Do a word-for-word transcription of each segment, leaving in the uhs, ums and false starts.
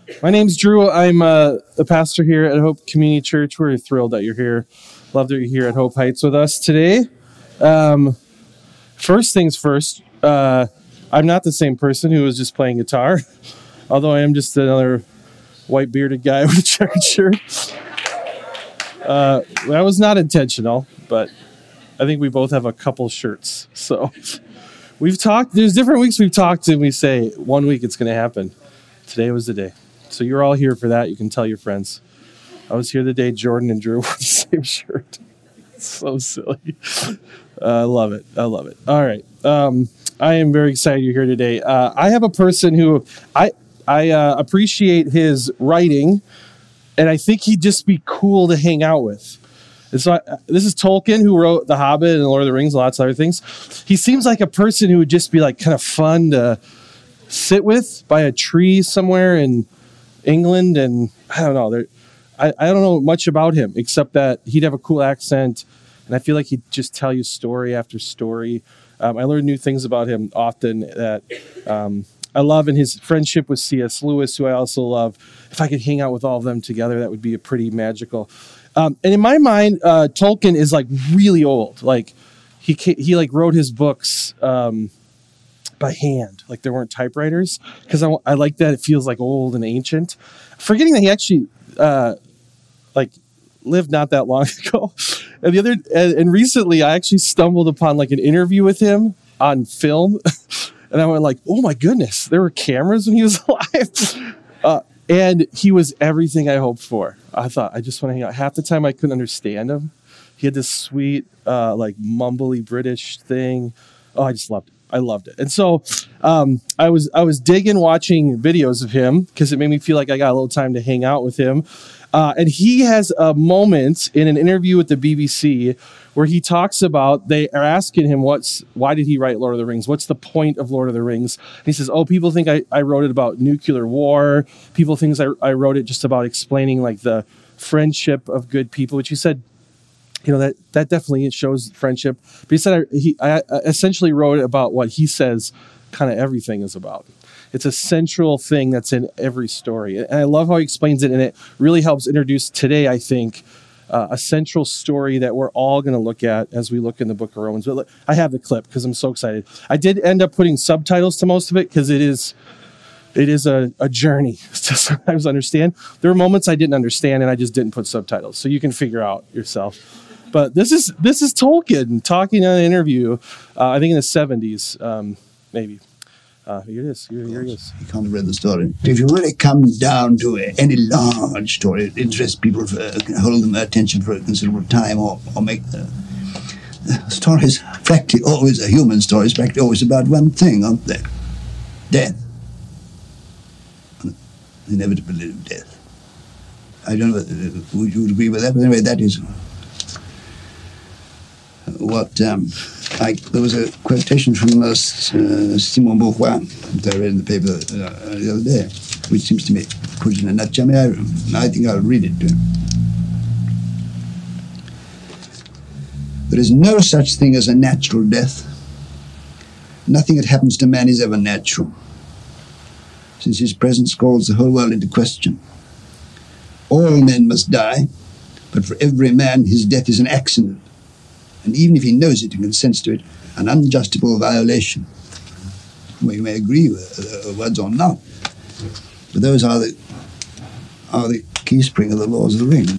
My name's Drew. I'm uh, the pastor here at Hope Community Church. We're thrilled that you're here. Love that you're here at Hope Heights with us today. Um, first things first, uh, I'm not the same person who was just playing guitar, although I am just another white bearded guy with a checkered shirt. Uh, that was not intentional, but I think we both have a couple shirts. So we've talked, there's different weeks we've talked and we say one week it's going to happen. Today was the day. So you're all here for that. You can tell your friends. I was here the day Jordan and Drew wore the same shirt. It's so silly. Uh, I love it. I love it. All right. Um, I am very excited you're here today. Uh, I have a person who I I uh, appreciate his writing, and I think he'd just be cool to hang out with. It's not, this is Tolkien, who wrote The Hobbit and Lord of the Rings and lots of other things. He seems like a person who would just be like kind of fun to sit with by a tree somewhere in England, and I don't know. There, I, I don't know much about him except that he'd have a cool accent, and I feel like he'd just tell you story after story. Um, I learn new things about him often that um, I love, and his friendship with C S Lewis, who I also love. If I could hang out with all of them together, that would be a pretty magical. Um, and in my mind, uh, Tolkien is like really old. Like he he like wrote his books um, by hand, like there weren't typewriters, because I, I like that it feels like old and ancient. Forgetting that he actually uh, like lived not that long ago. And the other and, and recently, I actually stumbled upon like an interview with him on film, and I went like, "Oh my goodness, there were cameras when he was alive." Uh, and he was everything I hoped for. I thought I just want to hang out. Half the time I couldn't understand him. He had this sweet, uh, like mumbly British thing. Oh, I just loved it. I loved it. And so um, I was I was digging watching videos of him because it made me feel like I got a little time to hang out with him. Uh, and he has a moment in an interview with the B B C where he talks about, they are asking him, what's why did he write Lord of the Rings? What's the point of Lord of the Rings? And he says, oh, people think I, I wrote it about nuclear war. People think I, I wrote it just about explaining like the friendship of good people, which he said, you know, that, that definitely shows friendship. But he said I, he I essentially wrote about what he says kind of everything is about. It's a central thing that's in every story. And I love how he explains it, and it really helps introduce today, I think, uh, a central story that we're all going to look at as we look in the book of Romans. But look, I have the clip because I'm so excited. I did end up putting subtitles to most of it because it is it is a, a journey to sometimes understand. There were moments I didn't understand, and I just didn't put subtitles. So you can figure out yourself. But this is this is Tolkien talking in an interview, uh, I think in the seventies, um, maybe. Uh, here it is. Here, here it is. You can't have read the story. If you really come down to a, any large story, it interests people, for, uh, hold them attention for a considerable time, or, or make the, the stories practically always, a human story is practically always about one thing, aren't they? Death. Inevitability of death. I don't know whether would you agree with that, but anyway, that is what um, I, there was a quotation from uh, Simon Beauvoir that I read in the paper uh, the other day, which seems to me put it in a nutshell. I, mean, I, I think I'll read it to him. There is no such thing as a natural death. Nothing that happens to man is ever natural, since his presence calls the whole world into question. All men must die, but for every man his death is an accident. And even if he knows it and consents to it, an unjustifiable violation. Well, you may agree with the words or not, but those are the are the key spring of the laws of the ring.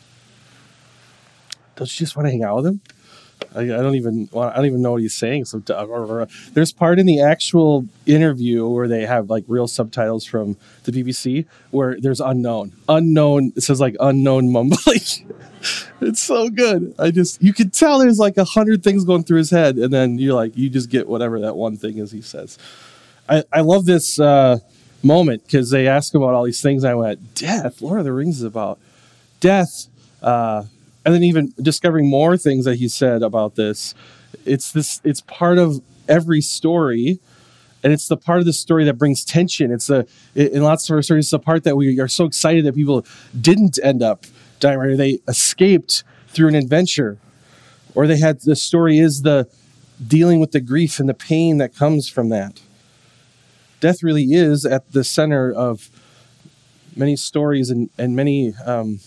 Don't you just want to hang out with him? I, I don't even want, I don't even know what he's saying. So there's part in the actual interview where they have like real subtitles from the B B C where there's unknown, unknown. It says like unknown mumbling. It's so good. I just, you can tell there's like a hundred things going through his head, and then you're like, you just get whatever that one thing is he says. I, I love this uh, moment because they ask about all these things. And I went, death, Lord of the Rings is about death. Uh, and then even discovering more things that he said about this. It's this, it's part of every story. And it's the part of the story that brings tension. It's a, in lots of our stories, it's the part that we are so excited that people didn't end up dying, right? They escaped through an adventure, or they had, the story is the dealing with the grief and the pain that comes from that. Death really is at the center of many stories and, and many, um,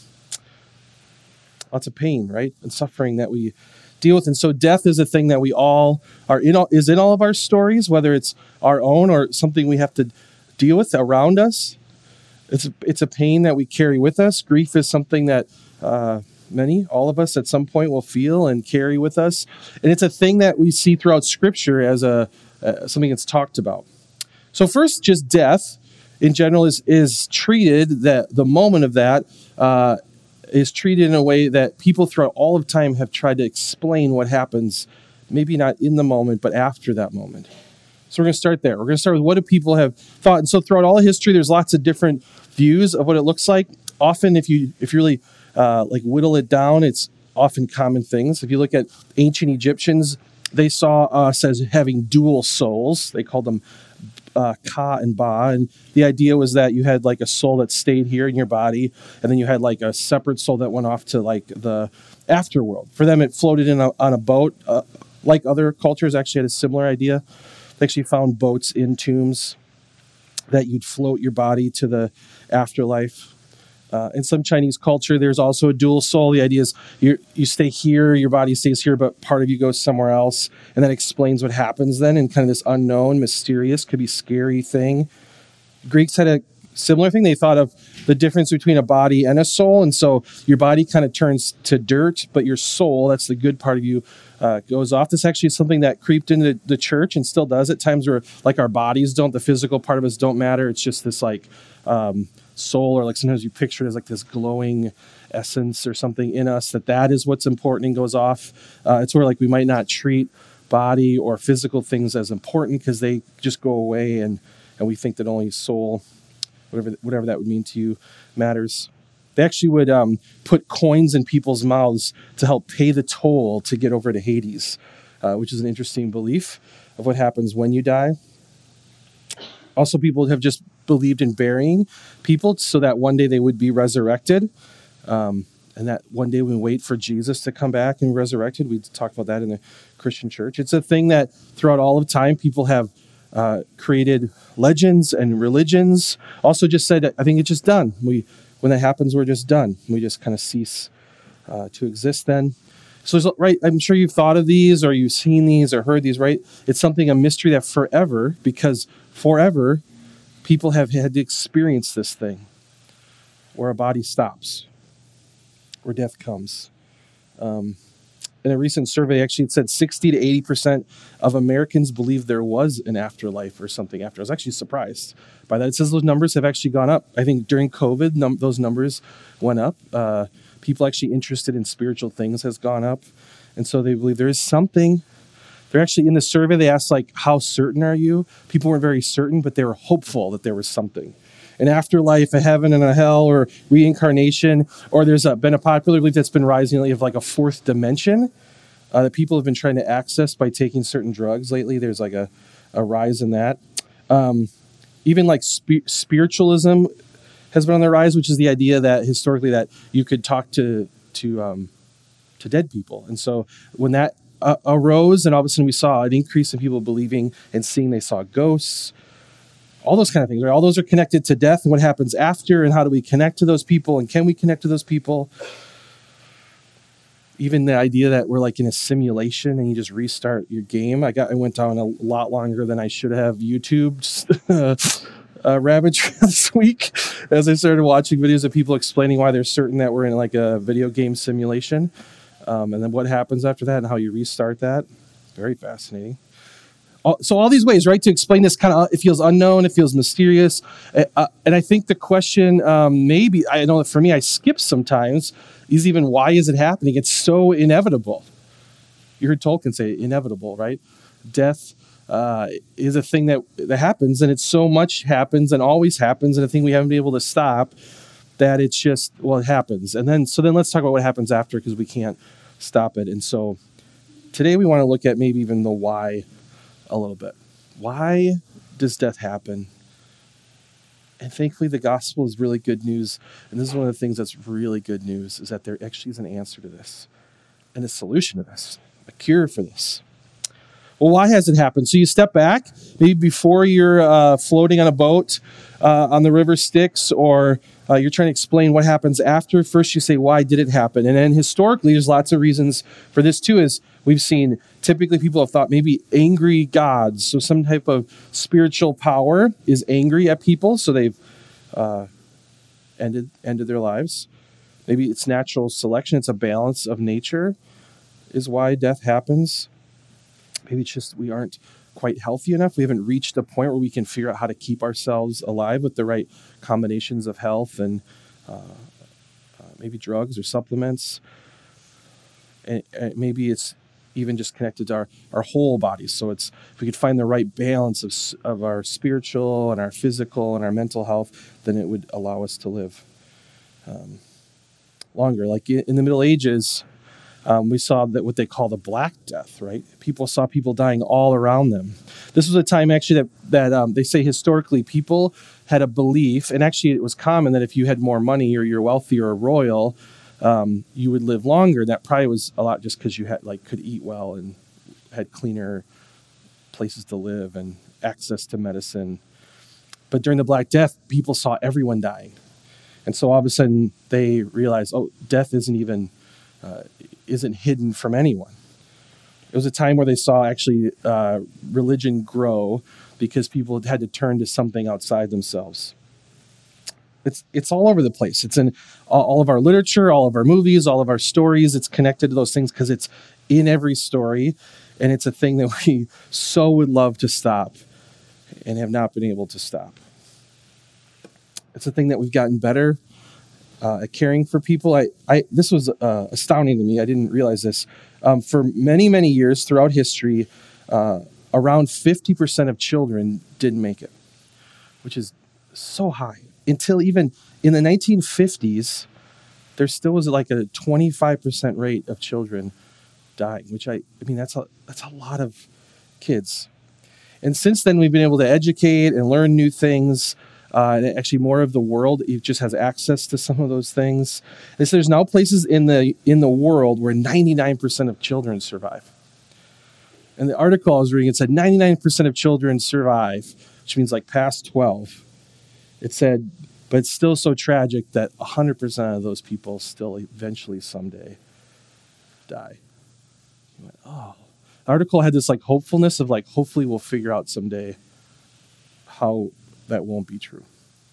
lots of pain, right? And suffering that we deal with. And so death is a thing that we all are in, all, is in all of our stories, whether it's our own or something we have to deal with around us. It's a, it's a pain that we carry with us. Grief is something that uh, many, all of us at some point will feel and carry with us. And it's a thing that we see throughout Scripture as a uh, something that's talked about. So first, just death in general is is treated, that the moment of that uh, is treated in a way that people throughout all of time have tried to explain what happens, maybe not in the moment, but after that moment. So we're going to start there. We're going to start with what do people have thought. And so throughout all of history, there's lots of different views of what it looks like. Often, if you if you really uh, like whittle it down, it's often common things. If you look at ancient Egyptians, they saw us as having dual souls. They called them uh, Ka and Ba. And the idea was that you had like a soul that stayed here in your body, and then you had like a separate soul that went off to like the afterworld. For them, it floated in a, on a boat. Uh, like other cultures actually had a similar idea. They actually found boats in tombs that you'd float your body to the afterlife. Uh, in some Chinese culture, there's also a dual soul. The idea is you you stay here, your body stays here, but part of you goes somewhere else. And that explains what happens then in kind of this unknown, mysterious, could be scary thing. Greeks had a similar thing. They thought of the difference between a body and a soul. And so your body kind of turns to dirt, but your soul, that's the good part of you, uh, goes off. This actually is something that creeped into the church and still does at times where like our bodies don't, the physical part of us don't matter. It's just this like um, soul, or like sometimes you picture it as like this glowing essence or something in us, that that is what's important and goes off. Uh, it's where like we might not treat body or physical things as important because they just go away, and, and we think that only soul, whatever whatever that would mean to you, matters. They actually would um, put coins in people's mouths to help pay the toll to get over to Hades, uh, which is an interesting belief of what happens when you die. Also, people have just believed in burying people so that one day they would be resurrected, um, and that one day we wait for Jesus to come back and resurrected. We talk about that in the Christian church. It's a thing that throughout all of time people have uh, created legends and religions. Also just said, I think it's just done. We, when that happens, we're just done. We just kind of cease uh, to exist then. So, there's, right, I'm sure you've thought of these, or you've seen these, or heard these, right? It's something, a mystery that forever, because forever, people have had to experience this thing, where a body stops, where death comes. Um, in a recent survey, actually, it said sixty to eighty percent of Americans believe there was an afterlife or something after. I was actually surprised by that. It says those numbers have actually gone up. I think during COVID, num- those numbers went up. Uh, people actually interested in spiritual things has gone up. And so they believe there is something. They're actually, in the survey, they asked, like, how certain are you? People weren't very certain, but they were hopeful that there was something. An afterlife, a heaven and a hell, or reincarnation, or there's a, been a popular belief that's been rising lately of like a fourth dimension uh, that people have been trying to access by taking certain drugs lately. There's like a, a rise in that. Um, even like sp- spiritualism has been on the rise, which is the idea that historically that you could talk to to um, to dead people. And so when that uh, arose, and all of a sudden we saw an increase in people believing and seeing they saw ghosts, all those kind of things, right? All those are connected to death and what happens after, and how do we connect to those people, and can we connect to those people? Even the idea that we're like in a simulation and you just restart your game. I got I went down a lot longer than I should have YouTubed uh, rabbit trail this week as I started watching videos of people explaining why they're certain that we're in like a video game simulation, um, and then what happens after that and how you restart that. Very fascinating. So all these ways, right, to explain this kind of, it feels unknown, it feels mysterious. Uh, and I think the question, um, maybe, I know that for me, I skip sometimes, is even why is it happening? It's so inevitable. You heard Tolkien say inevitable, right? Death uh, is a thing that, that happens, and it's so much happens and always happens, and a thing we haven't been able to stop, that it's just, well, it happens. And then, so then let's talk about what happens after, because we can't stop it. And so today we want to look at maybe even the why a little bit. Why does death happen? And thankfully the gospel is really good news. And this is one of the things that's really good news, is that there actually is an answer to this and a solution to this, a cure for this. Well, why has it happened? So you step back, maybe before you're uh, floating on a boat uh, on the river Styx, or uh, you're trying to explain what happens after. First you say, why did it happen? And then historically, there's lots of reasons for this too, is we've seen typically people have thought maybe angry gods, so some type of spiritual power is angry at people, so they've uh, ended, ended their lives. Maybe it's natural selection, it's a balance of nature is why death happens. Maybe it's just we aren't quite healthy enough. We haven't reached a point where we can figure out how to keep ourselves alive with the right combinations of health and uh, uh, maybe drugs or supplements. And, and maybe it's even just connected to our, our whole bodies. So it's if we could find the right balance of of our spiritual and our physical and our mental health, then it would allow us to live um, longer. Like in the Middle Ages, Um, we saw that what they call the Black Death, right? People saw people dying all around them. This was a time actually that, that um, they say historically people had a belief, and actually it was common that if you had more money or you're wealthy or royal, um, you would live longer. That probably was a lot just because you had like could eat well and had cleaner places to live and access to medicine. But during the Black Death, people saw everyone dying. And so all of a sudden they realized, oh, death isn't even... Uh, isn't hidden from anyone. It was a time where they saw actually uh, religion grow because people had to turn to something outside themselves. It's it's all over the place. It's in all, all of our literature, all of our movies, all of our stories. It's connected to those things because it's in every story, and it's a thing that we so would love to stop and have not been able to stop. It's a thing that we've gotten better Uh, at caring for people. I, I this was uh, astounding to me. I didn't realize this. Um, for many, many years throughout history, uh, around fifty percent of children didn't make it, which is so high. Until even in the nineteen fifties, there still was like a twenty-five percent rate of children dying, which I, I mean, that's a, that's a lot of kids. And since then, we've been able to educate and learn new things. Uh, and actually, more of the world it just has access to some of those things. And so there's now places in the in the world where ninety-nine percent of children survive. And the article I was reading, it said ninety-nine percent of children survive, which means like past twelve. It said, but it's still so tragic that one hundred percent of those people still eventually someday die. You went, oh. The article had this like hopefulness of like, hopefully we'll figure out someday how that won't be true.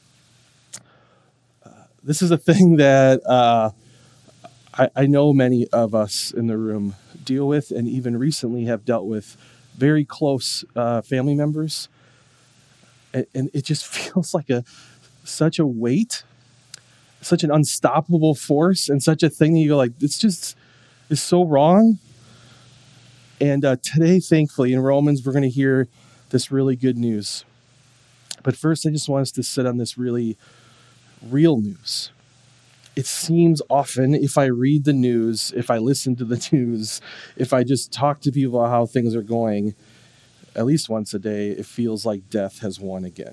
Uh, this is a thing that uh, I, I know many of us in the room deal with and even recently have dealt with very close uh, family members. And, and it just feels like a such a weight, such an unstoppable force, and such a thing that you go like, it's just, it's so wrong. And uh, today, thankfully, in Romans, we're going to hear this really good news. But first, I just want us to sit on this really real news. It seems often, if I read the news, if I listen to the news, if I just talk to people about how things are going, at least once a day, it feels like death has won again.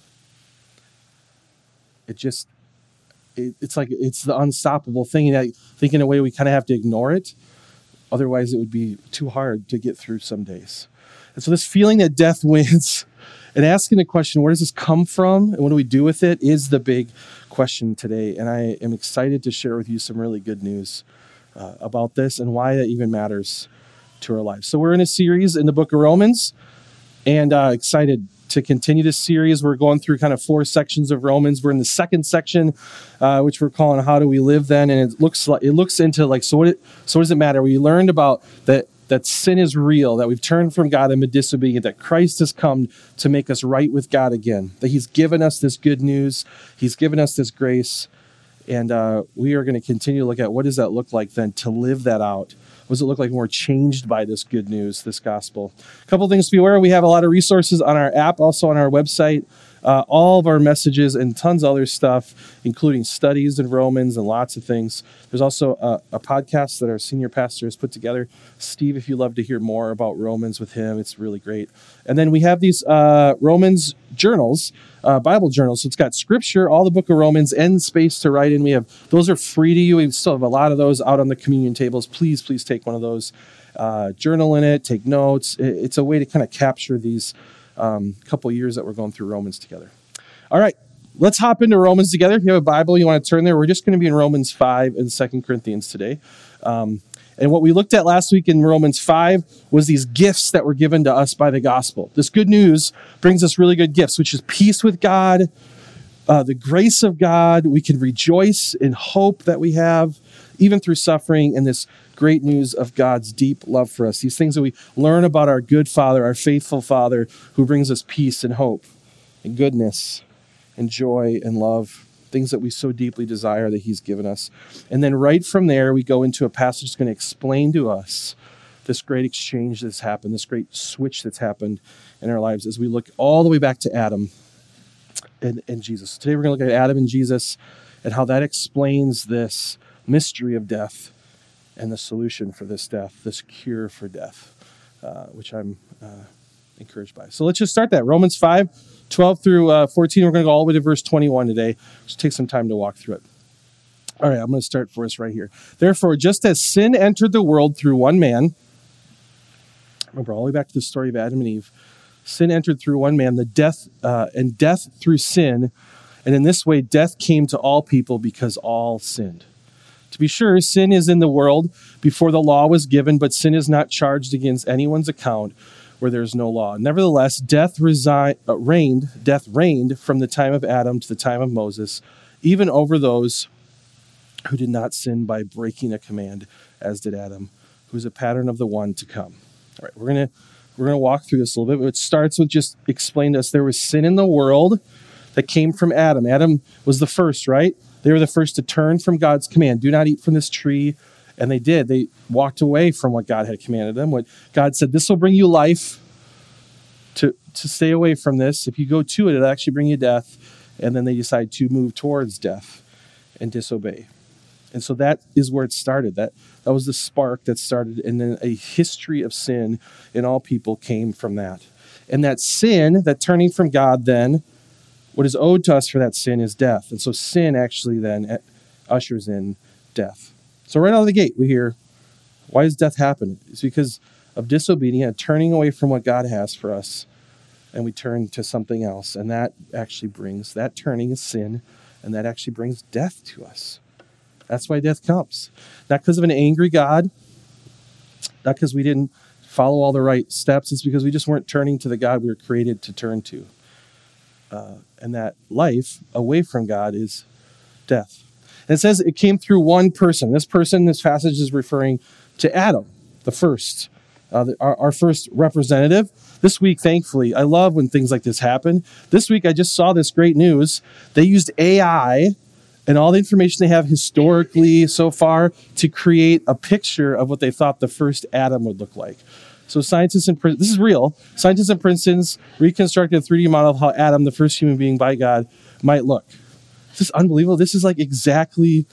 It just, it, it's like, it's the unstoppable thing. And I think in a way we kind of have to ignore it. Otherwise, it would be too hard to get through some days. And so this feeling that death wins and asking the question, where does this come from and what do we do with it, is the big question today. And I am excited to share with you some really good news uh, about this and why that even matters to our lives. So we're in a series in the book of Romans, and uh, excited to continue this series. We're going through kind of four sections of Romans. We're in the second section, uh, which we're calling "How Do We Live Then?" And it looks like it looks into like so. What it, so what does it matter? We learned about that. That sin is real, that we've turned from God and been disobedient, that Christ has come to make us right with God again, that he's given us this good news, he's given us this grace, and uh, we are going to continue to look at what does that look like then to live that out. What does it look like when we're changed by this good news, this gospel? A couple things to be aware of. We have a lot of resources on our app, also on our website. Uh, all of our messages and tons of other stuff, including studies in Romans and lots of things. There's also a, a podcast that our senior pastor has put together. Steve, if you'd love to hear more about Romans with him, it's really great. And then we have these uh, Romans journals, uh, Bible journals. So it's got scripture, all the book of Romans, and space to write in. We have those are free to you. We still have a lot of those out on the communion tables. Please, please take one of those. uh, journal in it, take notes. It, it's a way to kind of capture these um, couple years that we're going through Romans together. All right, let's hop into Romans together. If you have a Bible, you want to turn there. We're just going to be in Romans five and Second Corinthians today. Um, and what we looked at last week in Romans five was these gifts that were given to us by the gospel. This good news brings us really good gifts, which is peace with God, uh, the grace of God. We can rejoice in hope that we have, even through suffering, and this great news of God's deep love for us. These things that we learn about our good Father, our faithful Father, who brings us peace and hope and goodness and joy and love, things that we so deeply desire that he's given us. And then right from there, we go into a passage that's going to explain to us this great exchange that's happened, this great switch that's happened in our lives as we look all the way back to Adam and, and Jesus. Today we're going to look at Adam and Jesus and how that explains this mystery of death and the solution for this death, this cure for death, uh, which I'm uh, encouraged by. So let's just start that. Romans five, twelve through uh, fourteen. We're going to go all the way to verse twenty-one today. Just take some time to walk through it. All right, I'm going to start for us right here. Therefore, just as sin entered the world through one man, remember all the way back to the story of Adam and Eve, sin entered through one man, the death uh, and death through sin, and in this way death came to all people because all sinned. To be sure, sin is in the world before the law was given, but sin is not charged against anyone's account where there is no law. Nevertheless, death resi- uh, reigned, death reigned from the time of Adam to the time of Moses, even over those who did not sin by breaking a command, as did Adam, who is a pattern of the one to come. All right, we're gonna we're gonna walk through this a little bit. It starts with just explain to us there was sin in the world that came from Adam. Adam was the first, right? They were the first to turn from God's command. Do not eat from this tree. And they did. They walked away from what God had commanded them. What God said, this will bring you life. To, to stay away from this. If you go to it, it'll actually bring you death. And then they decide to move towards death and disobey. And so that is where it started. That, that was the spark that started. And then a history of sin in all people came from that. And that sin, that turning from God then, what is owed to us for that sin is death. And so sin actually then ushers in death. So right out of the gate, we hear, why does death happen? It's because of disobedience, turning away from what God has for us, and we turn to something else. And that actually brings, that turning is sin, and that actually brings death to us. That's why death comes. Not because of an angry God, not because we didn't follow all the right steps. It's because we just weren't turning to the God we were created to turn to. Uh, and that life away from God is death. And it says it came through one person. This person, this passage is referring to Adam, the first, uh, the, our, our first representative. This week, thankfully, I love when things like this happen. This week, I just saw this great news. They used A I and all the information they have historically so far to create a picture of what they thought the first Adam would look like. So scientists in Princeton, this is real, scientists in Princeton's reconstructed a three D model of how Adam, the first human being by God, might look. This is unbelievable. This is like exactly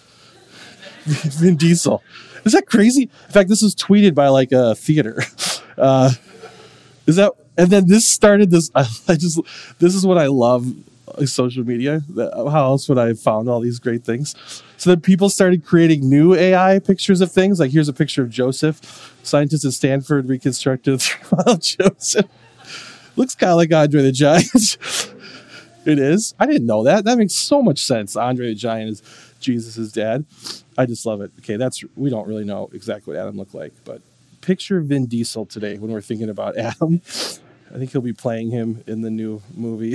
Vin Diesel. Is that crazy? In fact, this was tweeted by like a theater. Uh, is that, and then this started this, I, I just, this is what I love, like social media. How else would I have found all these great things? So then people started creating new A I pictures of things. Like here's a picture of Joseph. Scientists at Stanford reconstructed Joseph. Looks kind of like Andre the Giant. It is. I didn't know that. That makes so much sense. Andre the Giant is Jesus' dad. I just love it. Okay, that's we don't really know exactly what Adam looked like, but picture Vin Diesel today when we're thinking about Adam. I think he'll be playing him in the new movie.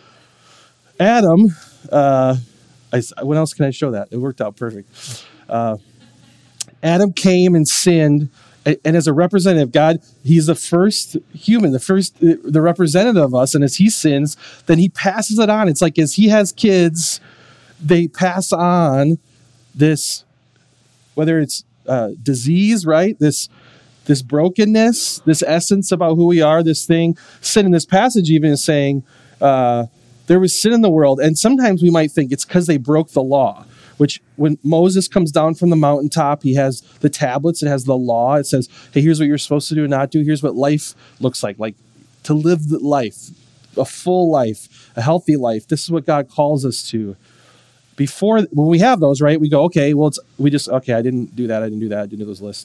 Adam, uh, I, when else can I show that? It worked out perfect. Uh, Adam came and sinned, and, and as a representative, God, he's the first human, the first, the representative of us, and as he sins, then he passes it on. It's like as he has kids, they pass on this, whether it's uh, disease, right? This this brokenness, this essence about who we are, this thing. Sin in this passage even is saying, uh, there was sin in the world, and sometimes we might think it's because they broke the law, which when Moses comes down from the mountaintop, he has the tablets, it has the law, it says, hey, here's what you're supposed to do and not do, here's what life looks like, like to live the life, a full life, a healthy life. This is what God calls us to. Before, when we have those, right, we go, okay, well, it's, we just, okay, I didn't do that, I didn't do that, I didn't do those lists.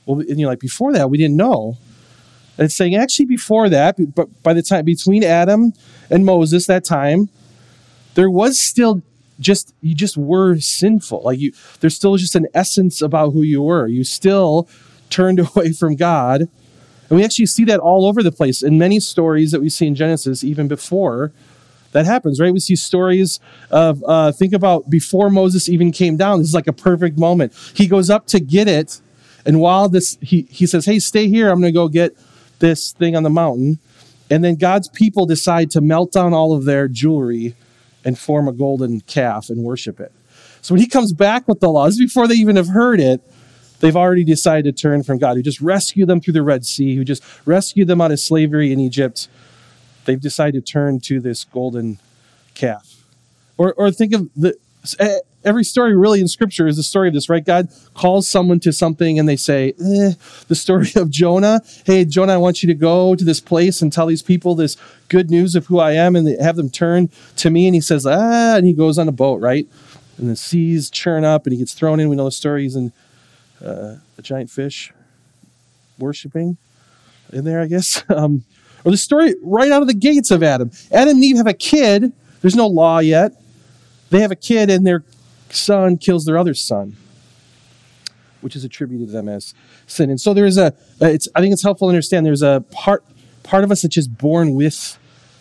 Well, and you're like, before that, we didn't know. And it's saying, actually, before that, but by the time between Adam and Moses, that time, there was still just, you just were sinful. Like you, there's still just an essence about who you were. You still turned away from God. And we actually see that all over the place in many stories that we see in Genesis, even before that happens, right? We see stories of, uh, think about before Moses even came down. This is like a perfect moment. He goes up to get it. And while this, he, he says, hey, stay here. I'm going to go get this thing on the mountain. And then God's people decide to melt down all of their jewelry and form a golden calf and worship it. So when he comes back with the laws, before they even have heard it, they've already decided to turn from God, who just rescued them through the Red Sea, who just rescued them out of slavery in Egypt. They've decided to turn to this golden calf. Or, or think of the every story really in Scripture is the story of this, right? God calls someone to something and they say, eh. The story of Jonah. Hey, Jonah, I want you to go to this place and tell these people this good news of who I am and have them turn to me. And he says, ah, and he goes on a boat, right? And the seas churn up and he gets thrown in. We know the story. He's in uh, a giant fish worshiping in there, I guess. Um, or the story right out of the gates of Adam. Adam and Eve have a kid. There's no law yet. They have a kid and their son kills their other son, which is attributed to them as sin. And so there's a, it's, I think it's helpful to understand there's a part, part of us that's just born with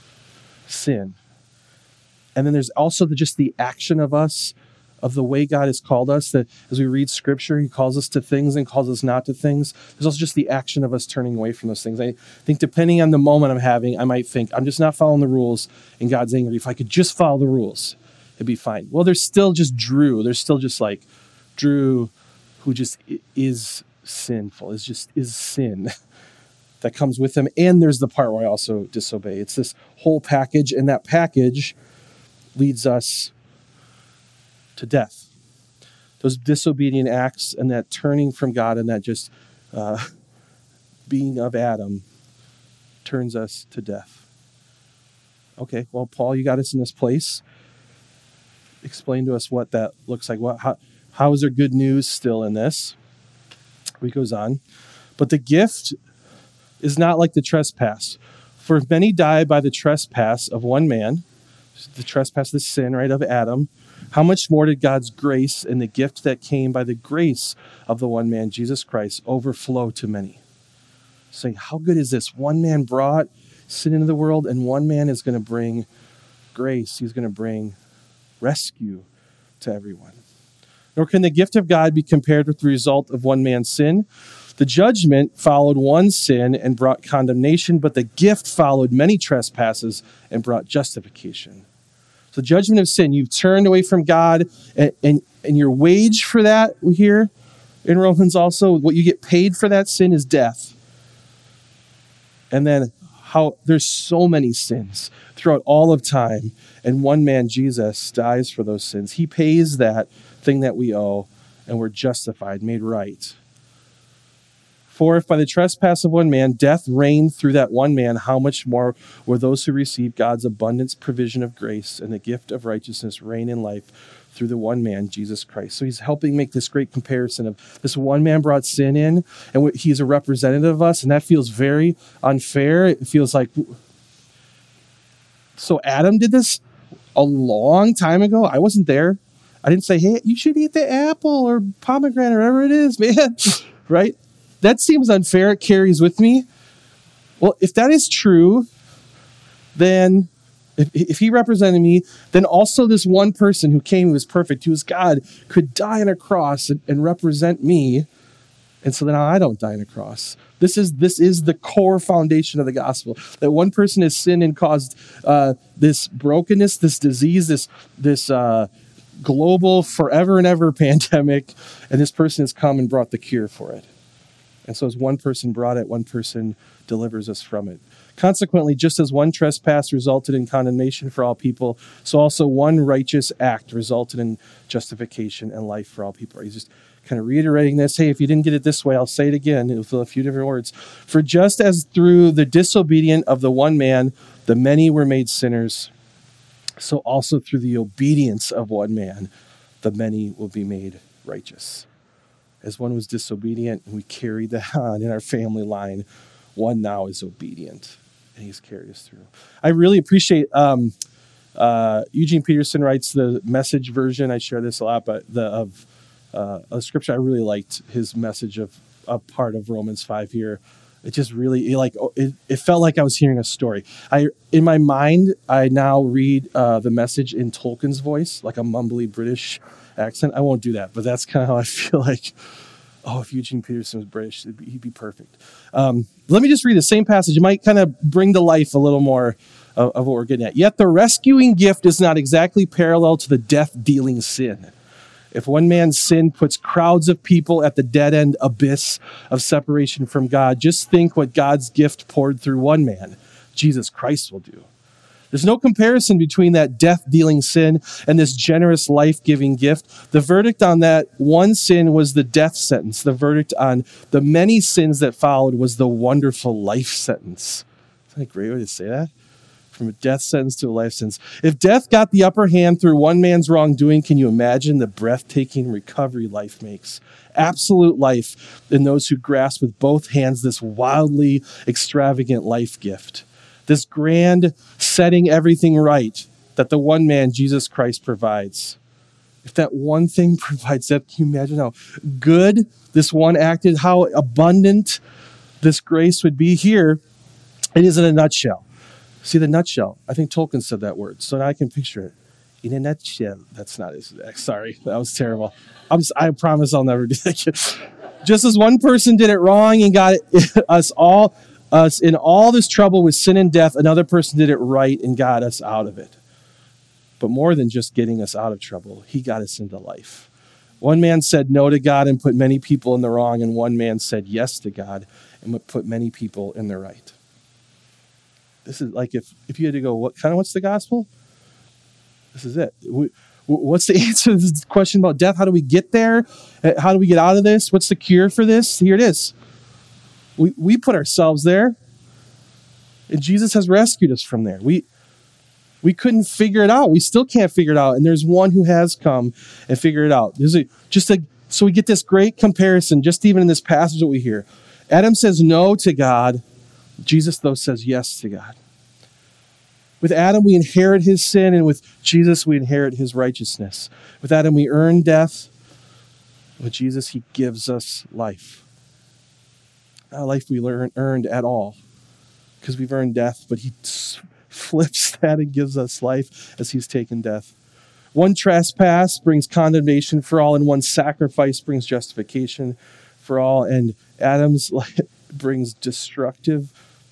sin. And then there's also the, just the action of us, of the way God has called us, that as we read Scripture, he calls us to things and calls us not to things. There's also just the action of us turning away from those things. I think depending on the moment I'm having, I might think, I'm just not following the rules, and God's angry. If I could just follow the rules, it'd be fine. Well, there's still just Drew. There's still just like Drew who just is sinful, is just is sin that comes with him. And there's the part where I also disobey. It's this whole package, and that package leads us to death. Those disobedient acts and that turning from God and that just uh, being of Adam turns us to death. Okay, well, Paul, you got us in this place. Explain to us what that looks like. What, how, how is there good news still in this? He goes on. But the gift is not like the trespass. For if many die by the trespass of one man, the trespass, the sin, right, of Adam, how much more did God's grace and the gift that came by the grace of the one man, Jesus Christ, overflow to many? Saying, how good is this? One man brought sin into the world, and one man is going to bring grace. He's going to bring rescue to everyone. Nor can the gift of God be compared with the result of one man's sin. The judgment followed one sin and brought condemnation, but the gift followed many trespasses and brought justification. So the judgment of sin, you've turned away from God, and, and, and your wage for that, we hear in Romans also, what you get paid for that sin is death. And then how there's so many sins throughout all of time, and one man, Jesus, dies for those sins. He pays that thing that we owe, and we're justified, made right. For if by the trespass of one man, death reigned through that one man, how much more will those who receive God's abundant provision of grace and the gift of righteousness reign in life through the one man, Jesus Christ? So he's helping make this great comparison of this one man brought sin in, and he's a representative of us, and that feels very unfair. It feels like, so Adam did this a long time ago? I wasn't there. I didn't say, hey, you should eat the apple or pomegranate or whatever it is, man, right? That seems unfair. It carries with me. Well, if that is true, then if, if he represented me, then also this one person who came, who was perfect, who was God, could die on a cross and, and represent me. And so then I don't die on a cross. This is this is the core foundation of the gospel. That one person has sinned and caused uh, this brokenness, this disease, this this uh, global forever and ever pandemic, and this person has come and brought the cure for it. And so as one person brought it, one person delivers us from it. Consequently, just as one trespass resulted in condemnation for all people, so also one righteous act resulted in justification and life for all people. He's just kind of reiterating this. Hey, if you didn't get it this way, I'll say it again with a few different words. For just as through the disobedience of the one man, the many were made sinners, so also through the obedience of one man, the many will be made righteous. As one was disobedient, and we carried that on in our family line, one now is obedient, and he's carried us through. I really appreciate, um, uh, Eugene Peterson writes the Message version. I share this a lot, but the of uh, a scripture, I really liked his message of a part of Romans five here. It just really, it like, it, it felt like I was hearing a story. I, in my mind, I now read uh, the Message in Tolkien's voice, like a mumbly British accent. I won't do that, but that's kind of how I feel like, oh, if Eugene Peterson was British, be, he'd be perfect. Um, let me just read the same passage. It might kind of bring to life a little more of, of what we're getting at. Yet the rescuing gift is not exactly parallel to the death-dealing sin. If one man's sin puts crowds of people at the dead-end abyss of separation from God, just think what God's gift poured through one man, Jesus Christ, will do. There's no comparison between that death-dealing sin and this generous life-giving gift. The verdict on that one sin was the death sentence. The verdict on the many sins that followed was the wonderful life sentence. Isn't that a great way to say that? From a death sentence to a life sentence. If death got the upper hand through one man's wrongdoing, can you imagine the breathtaking recovery life makes? Absolute life in those who grasp with both hands this wildly extravagant life gift. This grand setting everything right that the one man, Jesus Christ, provides. If that one thing provides that, can you imagine how good this one acted, how abundant this grace would be? Here, it is in a nutshell. See the nutshell. I think Tolkien said that word, so now I can picture it. In a nutshell. That's not his. Sorry, that was terrible. I'm just, I promise I'll never do that. Just as one person did it wrong and got us all, us in all this trouble with sin and death, another person did it right and got us out of it. But more than just getting us out of trouble, he got us into life. One man said no to God and put many people in the wrong, and one man said yes to God and put many people in the right. This is like if, if you had to go, what kind of what's the gospel? This is it. We, what's the answer to this question about death? How do we get there? How do we get out of this? What's the cure for this? Here it is. We we put ourselves there, and Jesus has rescued us from there. We we couldn't figure it out. We still can't figure it out, and there's one who has come and figured it out. There's a just a so we get this great comparison. Just even in this passage that we hear, Adam says no to God. Jesus, though, says yes to God. With Adam, we inherit his sin, and with Jesus, we inherit his righteousness. With Adam, we earn death. With Jesus, he gives us life. Not a life we learn, earned at all, because we've earned death, but he flips that and gives us life as he's taken death. One trespass brings condemnation for all, and one sacrifice brings justification for all, and Adam's life brings destructive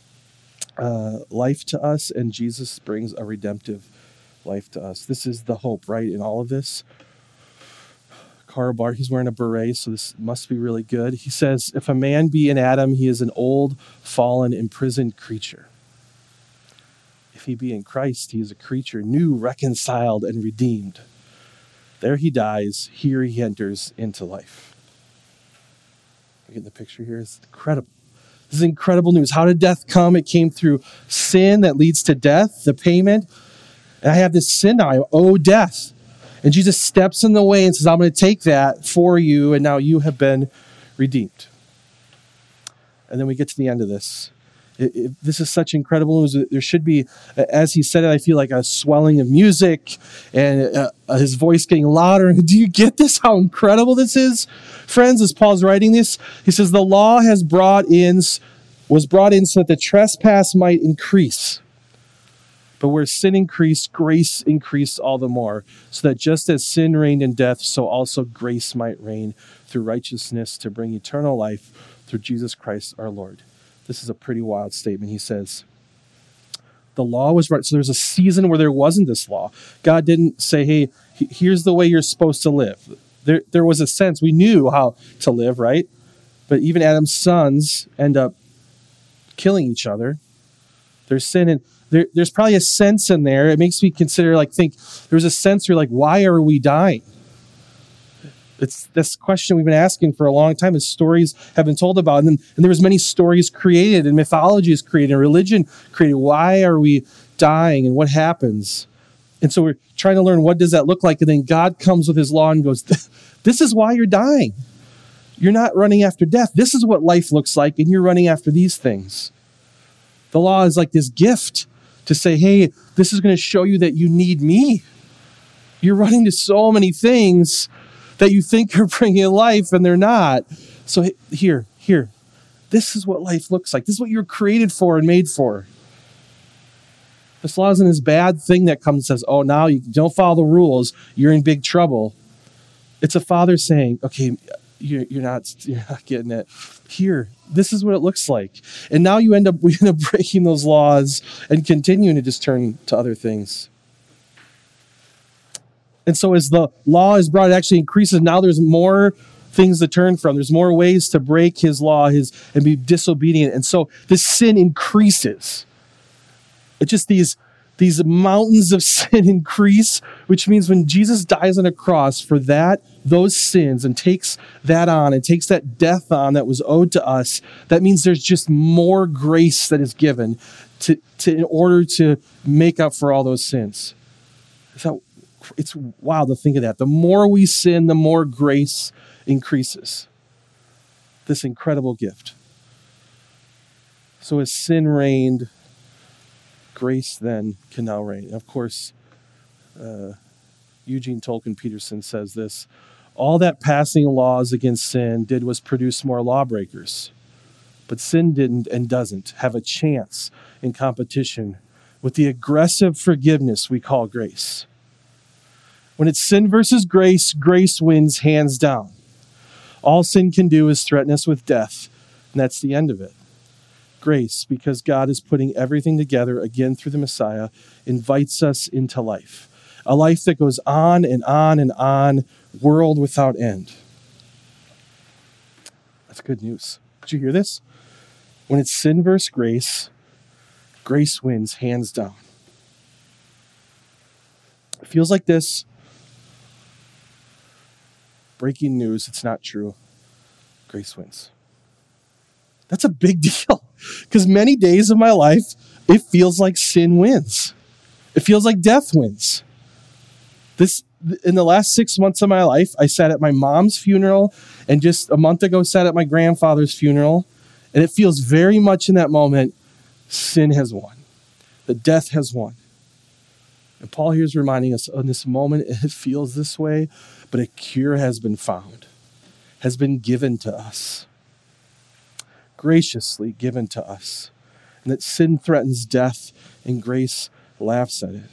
uh, life to us, and Jesus brings a redemptive life to us. This is the hope, right, in all of this. Karl Barth, he's wearing a beret, so this must be really good. He says, if a man be in Adam, he is an old, fallen, imprisoned creature. If he be in Christ, he is a creature new, reconciled, and redeemed. There he dies, here he enters into life. You get the picture here? It's incredible. This is incredible news. How did death come? It came through sin that leads to death, the payment. And I have this sin now. I owe death. And Jesus steps in the way and says, I'm going to take that for you, and now you have been redeemed. And then we get to the end of this. It, it, this is such incredible news. There should be, as he said it, I feel like a swelling of music and uh, his voice getting louder. Do you get this, how incredible this is? Friends, as Paul's writing this, he says, the law has brought in, was brought in so that the trespass might increase. But where sin increased, grace increased all the more, so that just as sin reigned in death, so also grace might reign through righteousness to bring eternal life through Jesus Christ our Lord. This is a pretty wild statement. He says, the law was right. So there's a season where there wasn't this law. God didn't say, hey, here's the way you're supposed to live. There, there was a sense. We knew how to live, right? But even Adam's sons end up killing each other. There's sin in There, there's probably a sense in there. It makes me consider, like, think, there's a sense where, like, why are we dying? It's this question we've been asking for a long time, as stories have been told about. And, then, and there was many stories created, and mythology is created, and religion created. Why are we dying, and what happens? And so we're trying to learn, what does that look like? And then God comes with his law and goes, this is why you're dying. You're not running after death. This is what life looks like, and you're running after these things. The law is like this gift to say, hey, this is going to show you that you need me. You're running to so many things that you think are bringing life, and they're not. So here, here, this is what life looks like. This is what you're created for and made for. This law isn't this bad thing that comes and says, oh, now you don't follow the rules, you're in big trouble. It's a father saying, okay, you're, you're not you're not getting it. Here, this is what it looks like. And now you end up, we end up breaking those laws and continuing to just turn to other things. And so as the law is brought, it actually increases. Now there's more things to turn from. There's more ways to break his law his and be disobedient. And so this sin increases. It's just these, these mountains of sin increase, which means when Jesus dies on a cross for that, those sins, and takes that on and takes that death on that was owed to us, that means there's just more grace that is given to, to in order to make up for all those sins. So it's wild to think of that. The more we sin, the more grace increases. This incredible gift. So as sin reigned, grace then can now reign. And of course, uh, Eugene Tolkien Peterson says this: all that passing laws against sin did was produce more lawbreakers. But sin didn't and doesn't have a chance in competition with the aggressive forgiveness we call grace. When it's sin versus grace, grace wins hands down. All sin can do is threaten us with death, and that's the end of it. Grace, because God is putting everything together again through the Messiah, invites us into life. A life that goes on and on and on, world without end. That's good news. Did you hear this? When it's sin versus grace, grace wins hands down. It feels like this. Breaking news, it's not true. Grace wins. That's a big deal, because many days of my life, it feels like sin wins. It feels like death wins. This, in the last six months of my life, I sat at my mom's funeral, and just a month ago sat at my grandfather's funeral, and it feels very much in that moment, sin has won. The death has won. And Paul here is reminding us, in this moment, it feels this way, but a cure has been found, has been given to us. Graciously given to us, and that sin threatens death and grace laughs at it.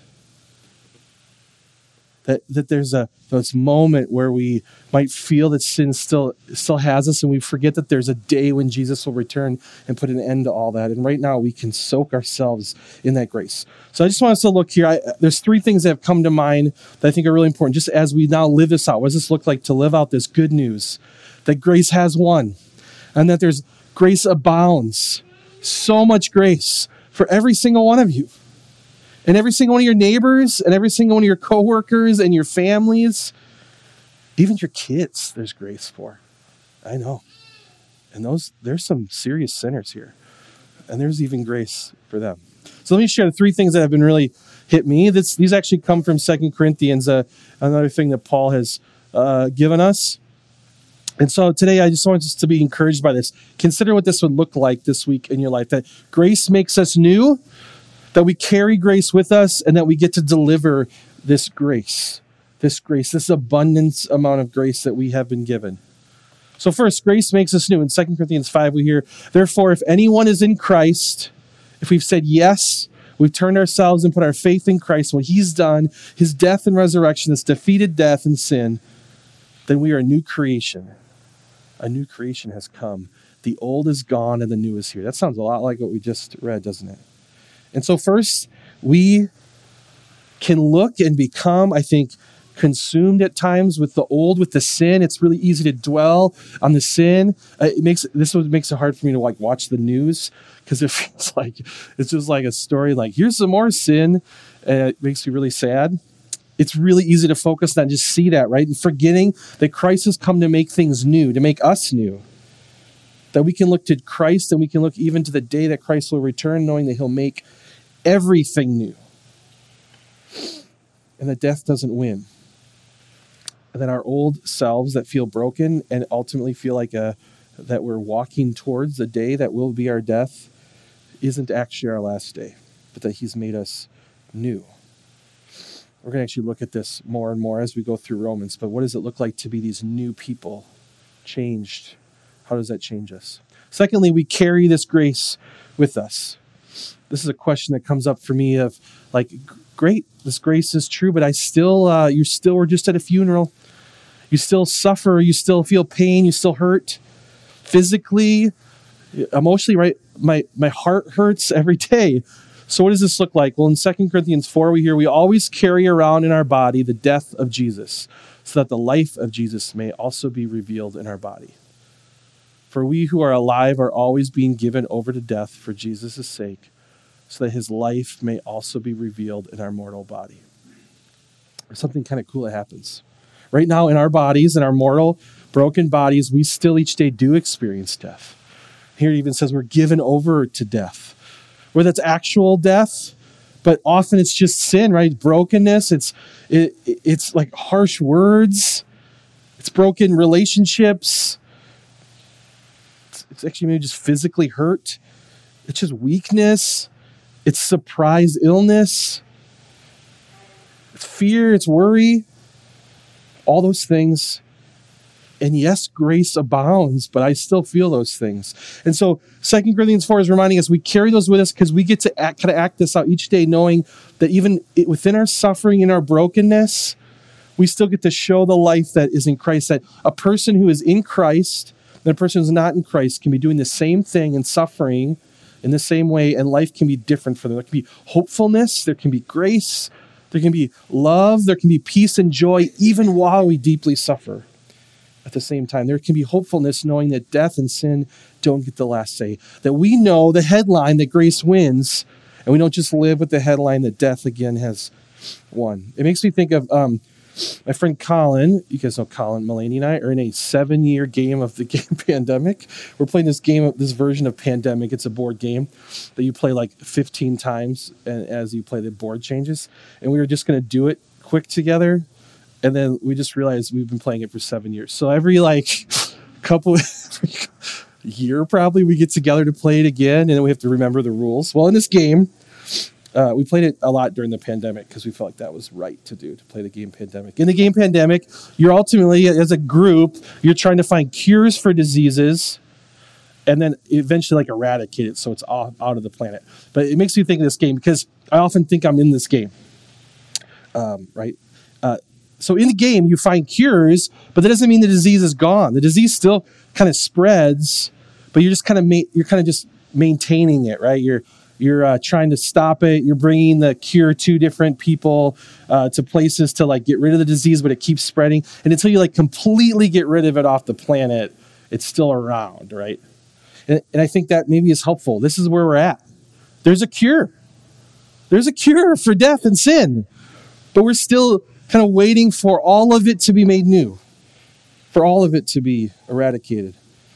That, that there's a this moment where we might feel that sin still, still has us, and we forget that there's a day when Jesus will return and put an end to all that. And right now we can soak ourselves in that grace. So I just want us to look here. I, there's three things that have come to mind that I think are really important, just as we now live this out. What does this look like to live out this good news? That grace has won, and that there's grace abounds. So much grace for every single one of you. And every single one of your neighbors, and every single one of your coworkers, and your families. Even your kids, there's grace for. I know. And those, there's some serious sinners here. And there's even grace for them. So let me share the three things that have been really hit me. This, these actually come from Second Corinthians, uh, another thing that Paul has uh, given us. And so today I just want us to be encouraged by this. Consider what this would look like this week in your life. That grace makes us new, that we carry grace with us, and that we get to deliver this grace, this grace, this abundance amount of grace that we have been given. So first, grace makes us new. In Second Corinthians five, we hear, therefore, if anyone is in Christ, if we've said yes, we've turned ourselves and put our faith in Christ, what he's done, his death and resurrection, that's defeated death and sin, then we are a new creation. A new creation has come. The old is gone and the new is here. That sounds a lot like what we just read, doesn't it? And so first, we can look and become, I think, consumed at times with the old, with the sin. It's really easy to dwell on the sin. Uh, it makes this what makes it hard for me to like watch the news, because it feels like it's just like a story like, here's some more sin. And it makes me really sad. It's really easy to focus on, just see that, right? And forgetting that Christ has come to make things new, to make us new. That we can look to Christ, and we can look even to the day that Christ will return, knowing that he'll make everything new. And that death doesn't win. And then our old selves that feel broken and ultimately feel like a that we're walking towards the day that will be our death isn't actually our last day, but that he's made us new. We're going to actually look at this more and more as we go through Romans, but what does it look like to be these new people, changed? How does that change us? Secondly, we carry this grace with us. This is a question that comes up for me of like, great, this grace is true, but I still, uh, you still were just at a funeral. You still suffer, you still feel pain, you still hurt physically, emotionally, right? My, my heart hurts every day. So what does this look like? Well, in Second Corinthians four, we hear, we always carry around in our body the death of Jesus, so that the life of Jesus may also be revealed in our body. For we who are alive are always being given over to death for Jesus' sake, so that his life may also be revealed in our mortal body. There's something kind of cool that happens. Right now in our bodies, in our mortal, broken bodies, we still each day do experience death. Here it even says we're given over to death. Whether it's actual death, but often it's just sin, right? Brokenness, it's it, it's like harsh words, it's broken relationships, it's, it's actually maybe just physically hurt, it's just weakness, it's surprise illness, it's fear, it's worry, all those things. And yes, grace abounds, but I still feel those things. And so Second Corinthians four is reminding us we carry those with us because we get to act, kind of act this out each day, knowing that even within our suffering and our brokenness, we still get to show the life that is in Christ, that a person who is in Christ and a person who's not in Christ can be doing the same thing and suffering in the same way, and life can be different for them. There can be hopefulness, there can be grace, there can be love, there can be peace and joy, even while we deeply suffer. At the same time, there can be hopefulness knowing that death and sin don't get the last say. That we know the headline that grace wins, and we don't just live with the headline that death again has won. It makes me think of um, my friend Colin. You guys know Colin Mulaney and I are in a seven-year game of the game Pandemic. We're playing this game, this version of Pandemic. It's a board game that you play like fifteen times as you play the board changes. And we were just going to do it quick together. And then we just realized we've been playing it for seven years. So every like couple every year probably we get together to play it again, and then we have to remember the rules. Well, in this game, uh, we played it a lot during the pandemic because we felt like that was right to do, to play the game Pandemic. In the game Pandemic, you're ultimately, as a group, you're trying to find cures for diseases and then eventually like eradicate it so it's all out of the planet. But it makes me think of this game because I often think I'm in this game, um, right? Uh, So in the game, you find cures, but that doesn't mean the disease is gone. The disease still kind of spreads, but you're just kind of ma- you're kind of just maintaining it, right? You're you're uh, trying to stop it. You're bringing the cure to different people, uh, to places to like get rid of the disease, but it keeps spreading. And until you like completely get rid of it off the planet, it's still around, right? And, and I think that maybe is helpful. This is where we're at. There's a cure. There's a cure for death and sin, but we're still kind of waiting for all of it to be made new, for all of it to be eradicated.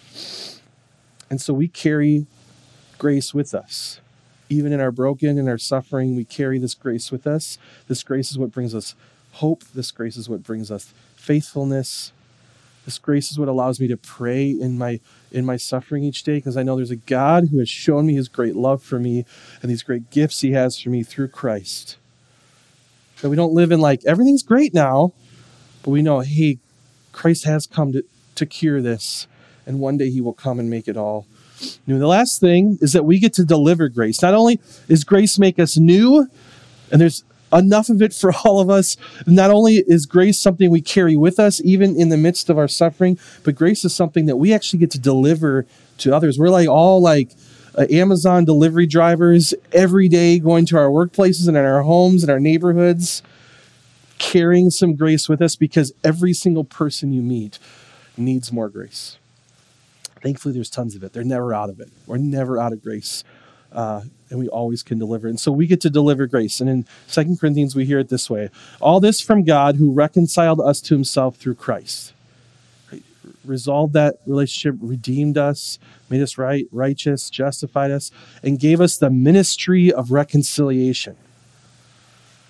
And so we carry grace with us. Even in our broken and our suffering, we carry this grace with us. This grace is what brings us hope. This grace is what brings us faithfulness. This grace is what allows me to pray in my in my suffering each day, because I know there's a God who has shown me his great love for me and these great gifts he has for me through Christ. That we don't live in like, everything's great now, but we know, hey, Christ has come to, to cure this, and one day he will come and make it all new. And the last thing is that we get to deliver grace. Not only does grace make us new, and there's enough of it for all of us, not only is grace something we carry with us, even in the midst of our suffering, but grace is something that we actually get to deliver to others. We're like all like Uh, Amazon delivery drivers every day, going to our workplaces and in our homes and our neighborhoods, carrying some grace with us, because every single person you meet needs more grace. Thankfully, there's tons of it. They're never out of it. We're never out of grace, uh, and we always can deliver. And so we get to deliver grace. And in Second Corinthians, we hear it this way: all this from God, who reconciled us to himself through Christ. Resolved that relationship, redeemed us, made us right, righteous, justified us, and gave us the ministry of reconciliation.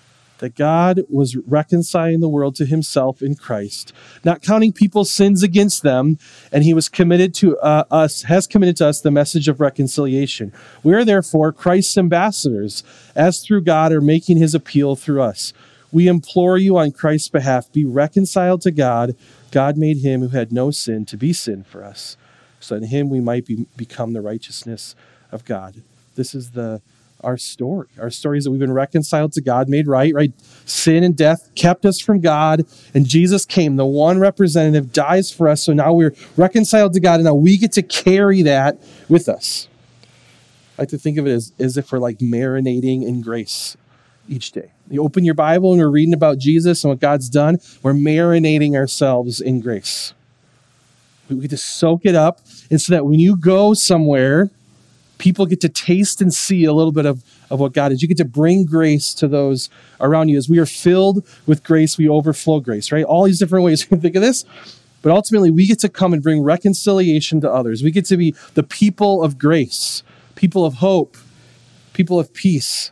that God was reconciling the world to himself in Christ, not counting people's sins against them, and he was committed to uh, us, has committed to us the message of reconciliation. We are therefore Christ's ambassadors, as through God are making his appeal through us. We implore you on Christ's behalf, be reconciled to God. God made him who had no sin to be sin for us, so in him we might be, become the righteousness of God. This is the our story. Our story is that we've been reconciled to God, made right, right? Sin and death kept us from God, and Jesus came, the one representative, dies for us, so now we're reconciled to God, and now we get to carry that with us. I like to think of it as, as if we're like marinating in grace each day. You open your Bible and we're reading about Jesus and what God's done. We're marinating ourselves in grace. We get to soak it up, and so that when you go somewhere, people get to taste and see a little bit of, of what God is. You get to bring grace to those around you. As we are filled with grace, we overflow grace, right? All these different ways you can think of this. But ultimately, we get to come and bring reconciliation to others. We get to be the people of grace, people of hope, people of peace.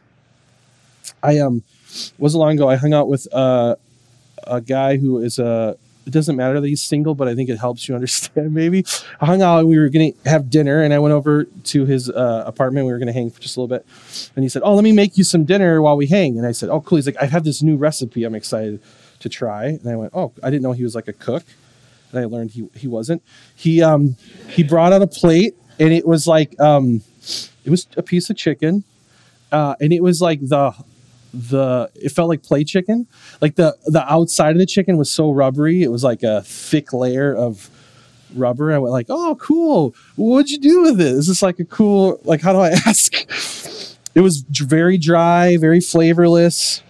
I um wasn't long ago, I hung out with uh, a guy who is a, it doesn't matter that he's single, but I think it helps you understand maybe. I hung out and we were going to have dinner, and I went over to his uh, apartment. We were going to hang for just a little bit. And he said, oh, let me make you some dinner while we hang. And I said, oh, cool. He's like, I have this new recipe I'm excited to try. And I went, oh, I didn't know he was like a cook. And I learned he he wasn't. He um he brought out a plate, and it was like, um it was a piece of chicken. Uh, and it was like the... the it felt like play chicken. Like the the outside of the chicken was so rubbery, it was like a thick layer of rubber. I went like, oh cool, what'd you do with it? Is this like a cool, like, how do I ask? It was very dry, very flavorless.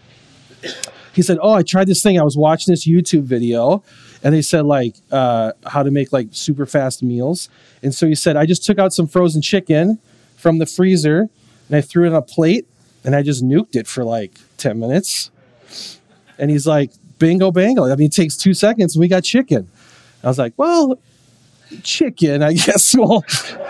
He said, oh, I tried this thing, I was watching this YouTube video, and they said like uh how to make like super fast meals. And so he said, I just took out some frozen chicken from the freezer and I threw it on a plate, and I just nuked it for like ten minutes. And he's like, bingo, bango. I mean, it takes two seconds and we got chicken. I was like, well, chicken, I guess we'll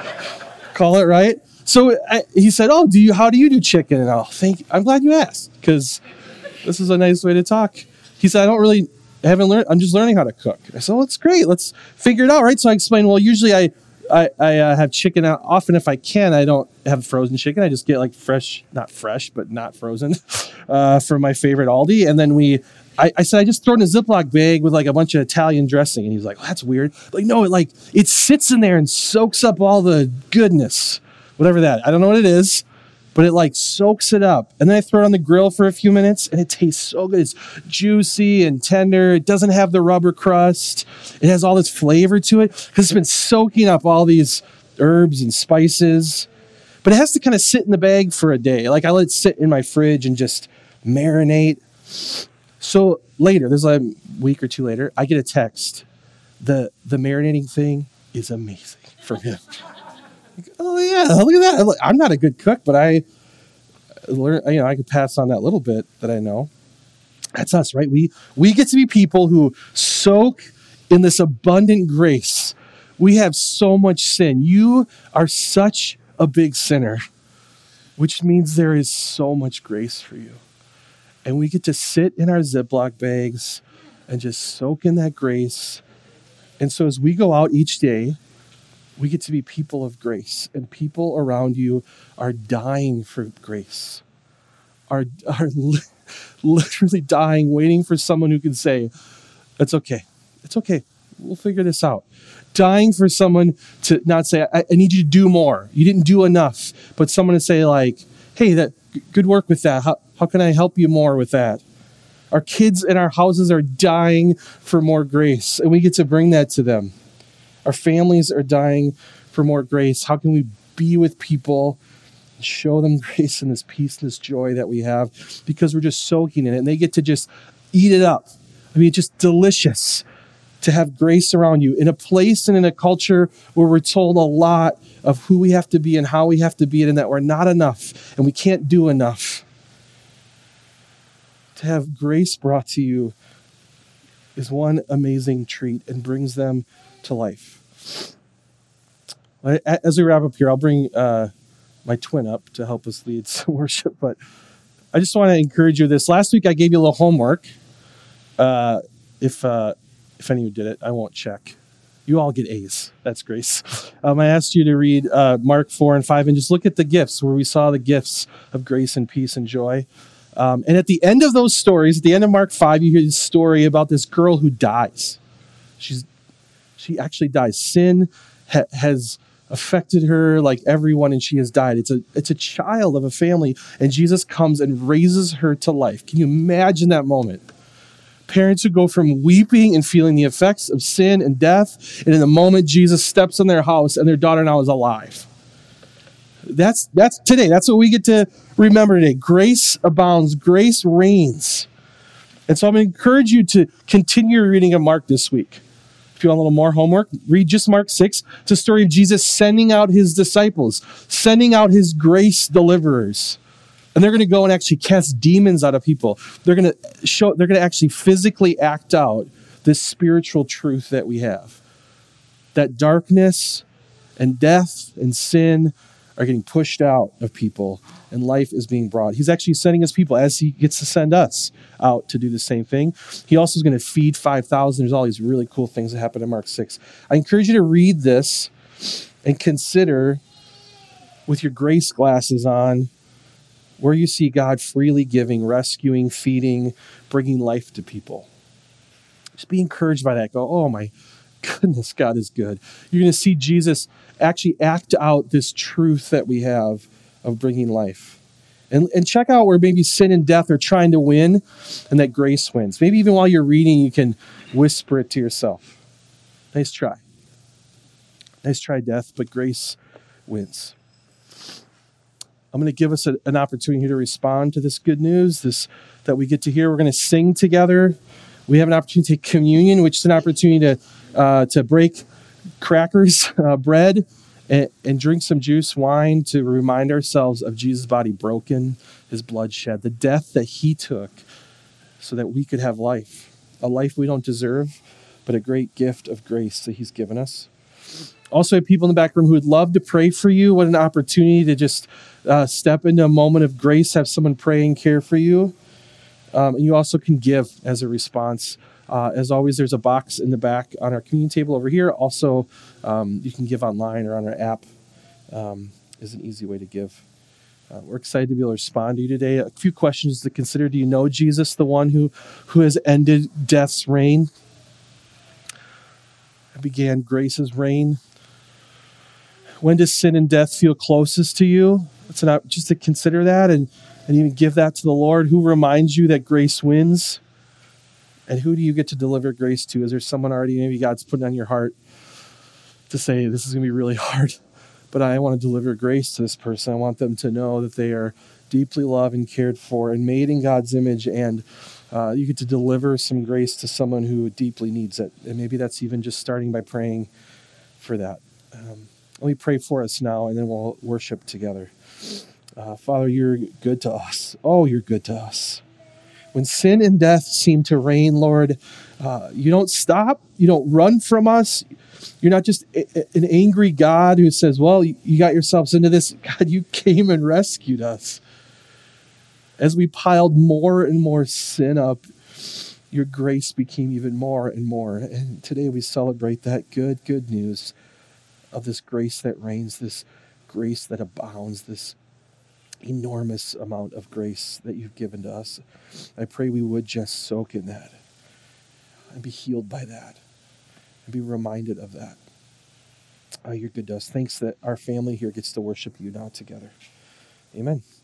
call it, right? So I, he said, oh, do you, how do you do chicken? And I'll think, I'm glad you asked, because this is a nice way to talk. He said, I don't really, I haven't learned, I'm just learning how to cook. I said, well, it's great. Let's figure it out, right? So I explained, well, usually I, I, I uh, have chicken out. Often if I can, I don't have frozen chicken. I just get like fresh, not fresh, but not frozen uh, from my favorite Aldi. And then we, I, I said, I just throw it in a Ziploc bag with like a bunch of Italian dressing. And he was like, well, that's weird. Like, no, it like, it sits in there and soaks up all the goodness, whatever that, I don't know what it is, but it like soaks it up. And then I throw it on the grill for a few minutes, and it tastes so good. It's juicy and tender. It doesn't have the rubber crust. It has all this flavor to it because it's been soaking up all these herbs and spices. But it has to kind of sit in the bag for a day. Like I let it sit in my fridge and just marinate. So later, there's like a week or two later, I get a text. The the marinating thing is amazing from him. Oh yeah, look at that. I'm not a good cook, but I learn, you know, I could pass on that little bit that I know. That's us, right? We we get to be people who soak in this abundant grace. We have so much sin. You are such a big sinner, which means there is so much grace for you. And we get to sit in our Ziploc bags and just soak in that grace. And so as we go out each day, we get to be people of grace, and people around you are dying for grace, are, are li- literally dying, waiting for someone who can say, it's okay. It's okay. We'll figure this out. Dying for someone to not say, I, I need you to do more. You didn't do enough. But someone to say like, hey, that good work with that. How, how can I help you more with that? Our kids in our houses are dying for more grace, and we get to bring that to them. Our families are dying for more grace. How can we be with people and show them grace and this peace and this joy that we have, because we're just soaking in it, and they get to just eat it up. I mean, it's just delicious to have grace around you in a place and in a culture where we're told a lot of who we have to be and how we have to be, and that we're not enough and we can't do enough. To have grace brought to you is one amazing treat and brings them to life. As we wrap up here, I'll bring uh, my twin up to help us lead some worship. But I just want to encourage you this. Last week I gave you a little homework. Uh, if uh, if any of you did it, I won't check. You all get A's. That's grace. Um, I asked you to read uh, Mark four and five and just look at the gifts where we saw the gifts of grace and peace and joy. Um, and at the end of those stories, at the end of Mark five, you hear this story about this girl who dies. She's She actually dies. Sin ha- has affected her like everyone, and she has died. It's a it's a child of a family, and Jesus comes and raises her to life. Can you imagine that moment? Parents who go from weeping and feeling the effects of sin and death, and in the moment Jesus steps in their house and their daughter now is alive. That's that's today. That's what we get to remember today. Grace abounds. Grace reigns. And so I'm going to encourage you to continue your reading of Mark this week. If you want a little more homework, read just Mark six. It's a story of Jesus sending out his disciples, sending out his grace deliverers. And they're going to go and actually cast demons out of people. They're going to show, they're going to actually physically act out this spiritual truth that we have. That darkness and death and sin are getting pushed out of people and life is being brought. He's actually sending his people as he gets to send us out to do the same thing. He also is going to feed five thousand. There's all these really cool things that happen in Mark six. I encourage you to read this and consider with your grace glasses on where you see God freely giving, rescuing, feeding, bringing life to people. Just be encouraged by that. Go, oh my goodness, God is good. You're going to see Jesus actually act out this truth that we have of bringing life. And, and check out where maybe sin and death are trying to win and that grace wins. Maybe even while you're reading, you can whisper it to yourself. Nice try. Nice try, death, but grace wins. I'm going to give us a, an opportunity to respond to this good news, this that we get to hear. We're going to sing together. We have an opportunity to take communion, which is an opportunity to uh, to break crackers, uh, bread, and, and drink some juice, wine, to remind ourselves of Jesus' body broken, his blood shed, the death that he took so that we could have life, a life we don't deserve, but a great gift of grace that he's given us. Also, have people in the back room who would love to pray for you. What an opportunity to just uh, step into a moment of grace, have someone pray and care for you. Um, and you also can give as a response. Uh, as always, there's a box in the back on our communion table over here. Also, um, you can give online or on our app um, is an easy way to give. Uh, we're excited to be able to respond to you today. A few questions to consider. Do you know Jesus, the one who, who has ended death's reign? Began grace's reign. When does sin and death feel closest to you? It's an, just to consider that and, and even give that to the Lord. Who reminds you that grace wins? And who do you get to deliver grace to? Is there someone already, maybe God's putting on your heart to say, this is going to be really hard, but I want to deliver grace to this person. I want them to know that they are deeply loved and cared for and made in God's image, and uh, you get to deliver some grace to someone who deeply needs it. And maybe that's even just starting by praying for that. Um, let me pray for us now, and then we'll worship together. Uh, Father, you're good to us. Oh, you're good to us. When sin and death seem to reign, Lord, uh, you don't stop. You don't run from us. You're not just a, a, an angry God who says, well, you, you got yourselves into this. God, you came and rescued us. As we piled more and more sin up, your grace became even more and more. And today we celebrate that good, good news of this grace that reigns, this grace that abounds, this enormous amount of grace that you've given to us. I pray we would just soak in that and be healed by that and be reminded of that. Oh, you're good to us. Thanks that our family here gets to worship you now together. Amen.